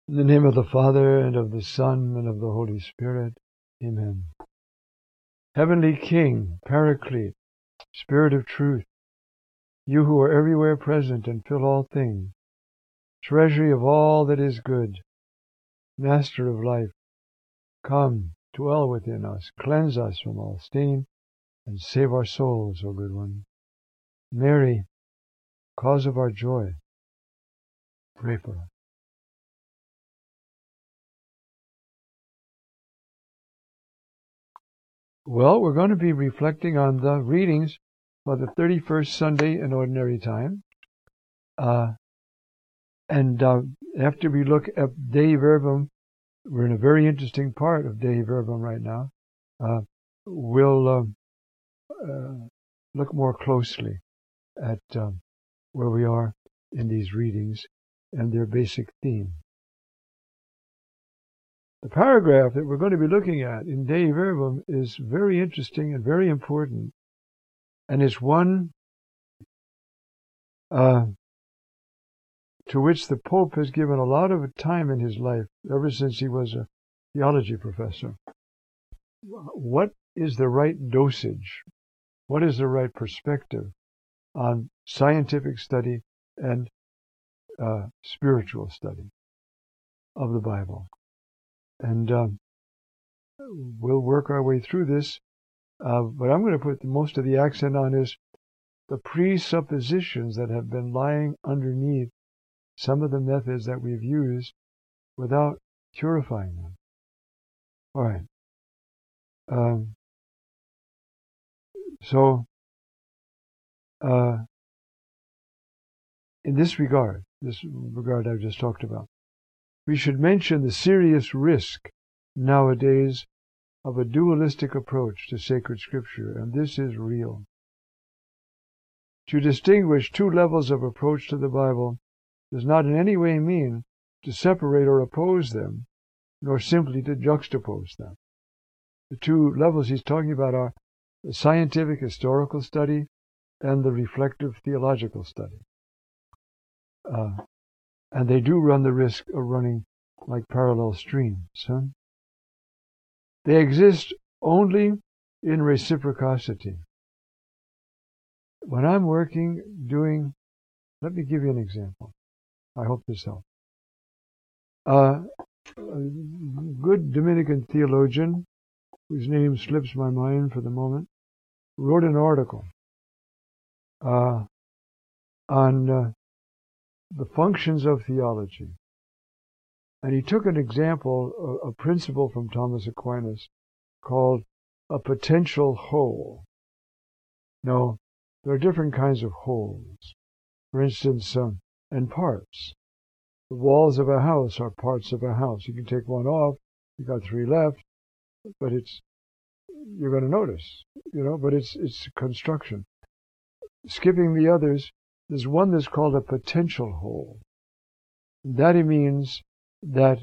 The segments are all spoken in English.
In the name of the Father, and of the Son, and of the Holy Spirit. Amen. Heavenly King, Paraclete, Spirit of Truth, you who are everywhere present and fill all things, treasury of all that is good, Master of life, come, dwell within us, cleanse us from all stain, and save our souls, O good one. Mary, cause of our joy, pray for us. Well, we're going to be reflecting on the readings for the 31st Sunday in Ordinary Time. After we look at Dei Verbum, we're in a very interesting part of Dei Verbum right now. We'll look more closely at where we are in these readings and their basic theme. The paragraph that we're going to be looking at in Dei Verbum is very interesting and very important, and it's one to which the Pope has given a lot of time in his life, ever since he was a theology professor. What is the right dosage? What is the right perspective on scientific study and spiritual study of the Bible? And we'll work our way through this, but I'm going to put most of the accent on is the presuppositions that have been lying underneath some of the methods that we've used without purifying them. All right. In this regard I've just talked about, we should mention the serious risk nowadays of a dualistic approach to sacred scripture, and this is real. To distinguish two levels of approach to the Bible does not in any way mean to separate or oppose them, nor simply to juxtapose them. The two levels he's talking about are the scientific historical study and the reflective theological study. And they do run the risk of running like parallel streams. They exist only in reciprocity. When I'm working, let me give you an example. I hope this helps. A good Dominican theologian, whose name slips my mind for the moment, wrote an article on the functions of theology. And he took an example, a principle from Thomas Aquinas called a potential whole. Now, there are different kinds of wholes. For instance, and parts. The walls of a house are parts of a house. You can take one off, you got three left, but you're going to notice, but it's construction. Skipping the others, there's one that's called a potential whole. That means that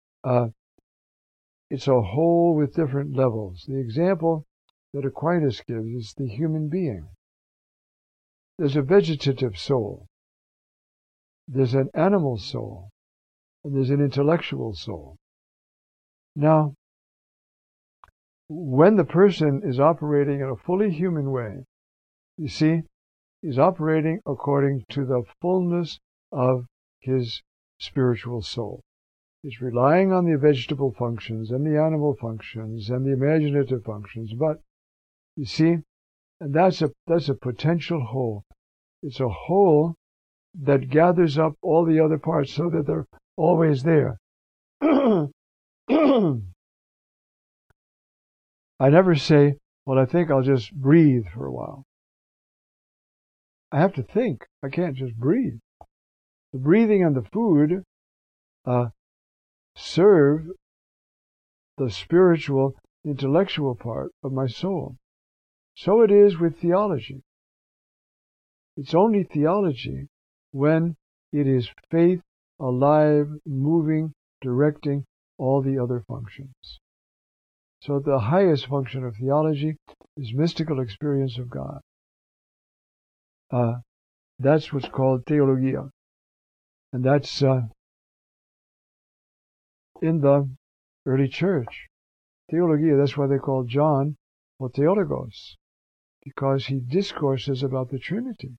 it's a whole with different levels. The example that Aquinas gives is the human being. There's a vegetative soul, there's an animal soul, and there's an intellectual soul. Now, when the person is operating in a fully human way, you see, he's operating according to the fullness of his spiritual soul. He's relying on the vegetable functions and the animal functions and the imaginative functions, but you see, and that's a potential whole. It's a whole that gathers up all the other parts so that they're always there. I never say, well, I think I'll just breathe for a while. I have to think. I can't just breathe. The breathing and the food serve the spiritual, intellectual part of my soul. So it is with theology. It's only theology when it is faith, alive, moving, directing all the other functions. So the highest function of theology is mystical experience of God. That's what's called theologia. And that's in the early church. Theologia, that's why they call John or Theologos, because he discourses about the Trinity.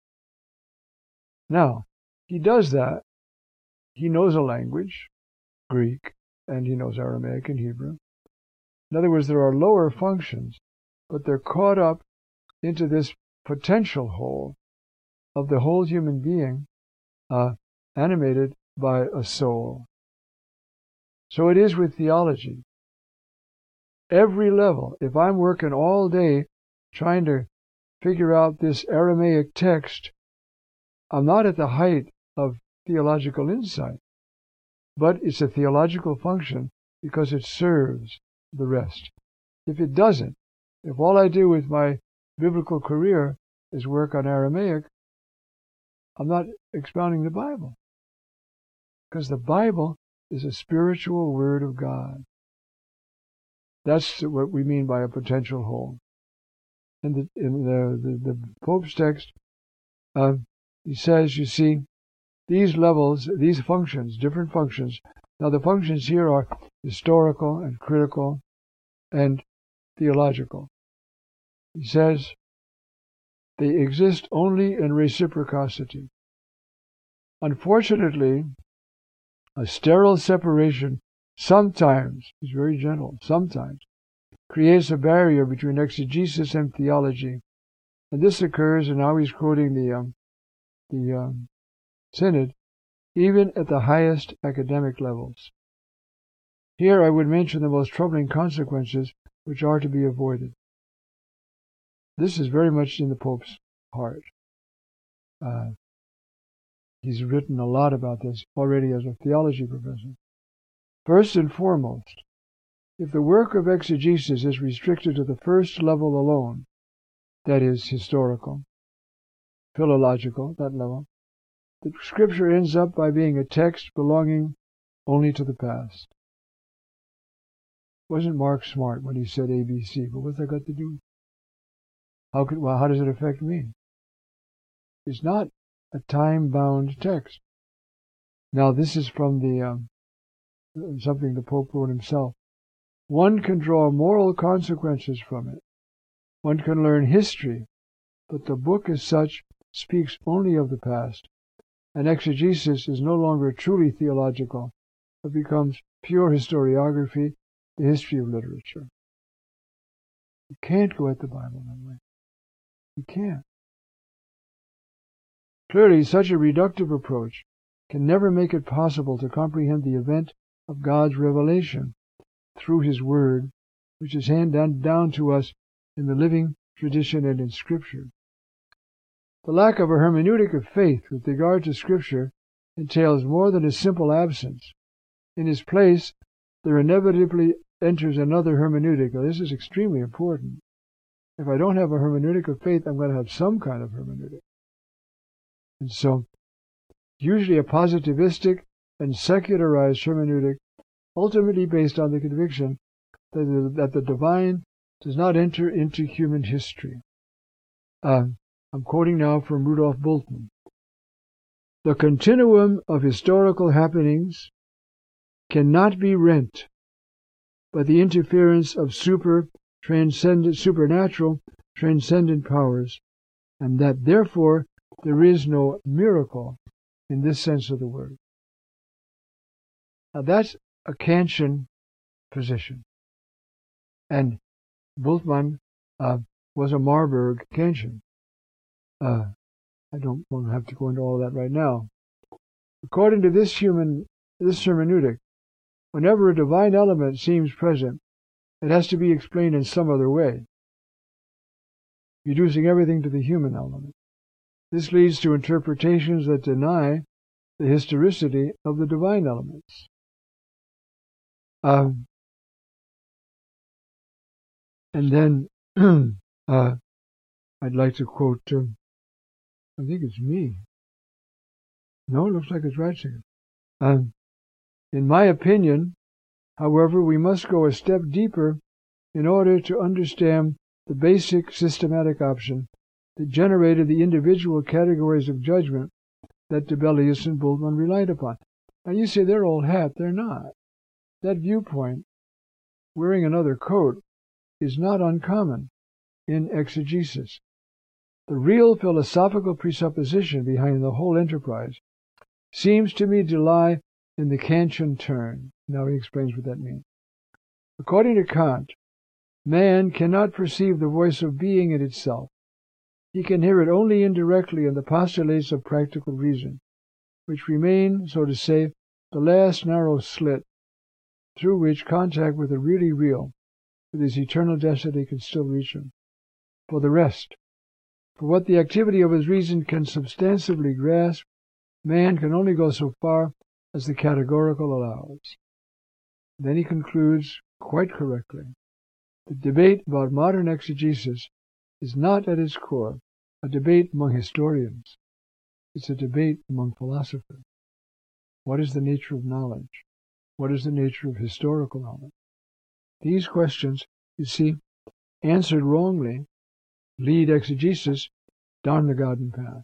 Now, he does that. He knows a language, Greek, and he knows Aramaic and Hebrew. In other words, there are lower functions, but they're caught up into this potential whole of the whole human being, animated by a soul. So it is with theology. Every level, if I'm working all day trying to figure out this Aramaic text, I'm not at the height of theological insight, but it's a theological function because it serves the rest. If it doesn't, if all I do with my biblical career is work on Aramaic, I'm not expounding the Bible, because the Bible is a spiritual word of God. That's what we mean by a potential whole. In the Pope's text, he says, you see, these levels, these functions, different functions. Now the functions here are historical and critical and theological. He says they exist only in reciprocity. Unfortunately, a sterile separation sometimes, he's very gentle, sometimes, creates a barrier between exegesis and theology. And this occurs, and now he's quoting the Synod, even at the highest academic levels. Here I would mention the most troubling consequences which are to be avoided. This is very much in the Pope's heart. He's written a lot about this already as a theology professor. First and foremost, if the work of exegesis is restricted to the first level alone, that is, historical, philological, that level, the Scripture ends up by being a text belonging only to the past. Wasn't Mark smart when he said ABC? But what's that got to do? How does it affect me? It's not a time-bound text. Now, this is from the something the Pope wrote himself. One can draw moral consequences from it. One can learn history, but the book as such speaks only of the past, and exegesis is no longer truly theological, but becomes pure historiography, the history of literature. You can't go at the Bible that way. You can't. Clearly, such a reductive approach can never make it possible to comprehend the event of God's revelation through His Word, which is handed down to us in the living tradition and in Scripture. The lack of a hermeneutic of faith with regard to Scripture entails more than a simple absence. In its place, there inevitably enters another hermeneutic. Now, this is extremely important. If I don't have a hermeneutic of faith, I'm going to have some kind of hermeneutic. And so, usually a positivistic and secularized hermeneutic, ultimately based on the conviction that the divine does not enter into human history. I'm quoting now from Rudolf Bultmann. The continuum of historical happenings cannot be rent by the interference of supernatural, transcendent powers, and that therefore there is no miracle in this sense of the word. Now that's a Kantian position. And Bultmann was a Marburg Kantian. I don't want to have to go into all of that right now. According to this hermeneutic, whenever a divine element seems present, it has to be explained in some other way, reducing everything to the human element. This leads to interpretations that deny the historicity of the divine elements. And then I'd like to quote, I think it's me. No, it looks like it's Ratzinger. In my opinion, however, we must go a step deeper in order to understand the basic systematic option that generated the individual categories of judgment that Dibelius and Bultmann relied upon. Now you say they're old hat. They're not. that viewpoint, wearing another coat, is not uncommon in exegesis. The real philosophical presupposition behind the whole enterprise seems to me to lie in the Kantian turn. Now he explains what that means. According to Kant, man cannot perceive the voice of being in itself. He can hear it only indirectly in the postulates of practical reason, which remain, so to say, the last narrow slit through which contact with the really real, with his eternal destiny, can still reach him. For the rest, for what the activity of his reason can substantively grasp, man can only go so far as the categorical allows. Then he concludes, quite correctly, the debate about modern exegesis is not at its core a debate among historians. It's a debate among philosophers. What is the nature of knowledge? What is the nature of historical knowledge? These questions, you see, answered wrongly, lead exegesis down the garden path.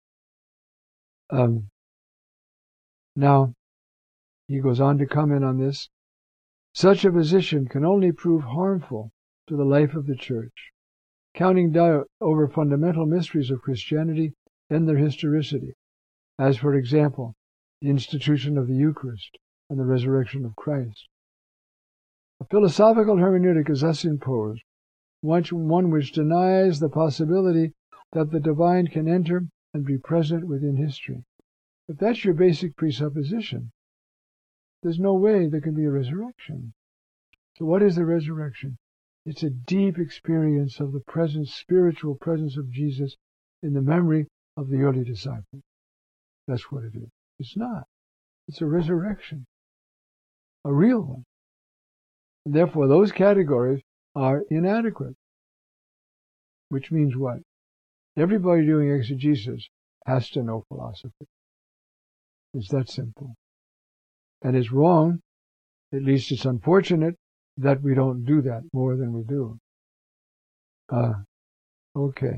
Now, he goes on to comment on this. Such a position can only prove harmful to the life of the Church, counting doubt over fundamental mysteries of Christianity and their historicity, as, for example, the institution of the Eucharist and the resurrection of Christ. A philosophical hermeneutic is thus imposed, one which denies the possibility that the divine can enter and be present within history. If that's your basic presupposition, there's no way there can be a resurrection. So what is the resurrection? It's a deep experience of the presence, spiritual presence of Jesus in the memory of the early disciples. That's what it is. It's not. It's a resurrection. A real one. And therefore, those categories are inadequate. Which means what? Everybody doing exegesis has to know philosophy. It's that simple. And it's wrong, at least it's unfortunate, that we don't do that more than we do. Okay.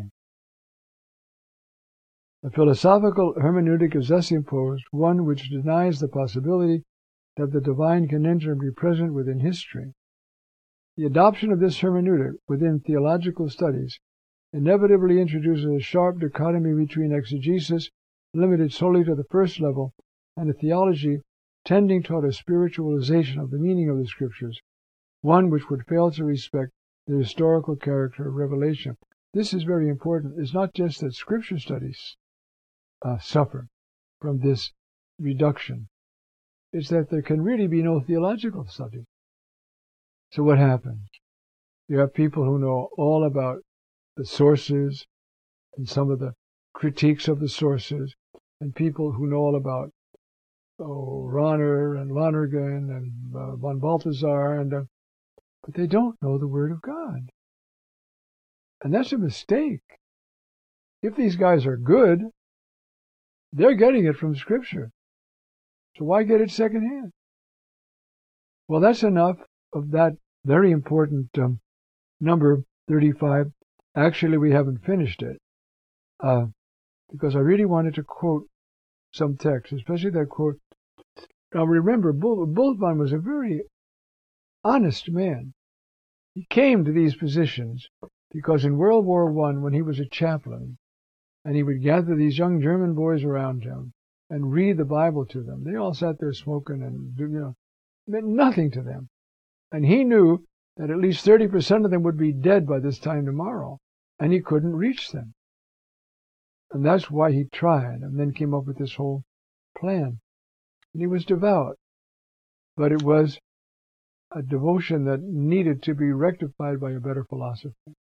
A philosophical hermeneutic is thus imposed, one which denies the possibility that the divine can enter and be present within history. The adoption of this hermeneutic within theological studies inevitably introduces a sharp dichotomy between exegesis, limited solely to the first level, and a theology tending toward a spiritualization of the meaning of the Scriptures, one which would fail to respect the historical character of revelation. This is very important. It's not just that Scripture studies suffer from this reduction. It's that there can really be no theological study. So what happens? You have people who know all about the sources and some of the critiques of the sources, and people who know all about Rahner and Lonergan and von Balthasar, but they don't know the Word of God. And that's a mistake. If these guys are good, they're getting it from Scripture. So why get it secondhand? Well, that's enough of that very important number 35. Actually, we haven't finished it because I really wanted to quote some text, especially that quote. Now remember, Bultmann was a very honest man. He came to these positions because in World War I, when he was a chaplain, and he would gather these young German boys around him and read the Bible to them, they all sat there smoking and, meant nothing to them. And he knew that at least 30% of them would be dead by this time tomorrow, and he couldn't reach them. And that's why he tried, and then came up with this whole plan. And he was devout, but it was a devotion that needed to be rectified by a better philosophy.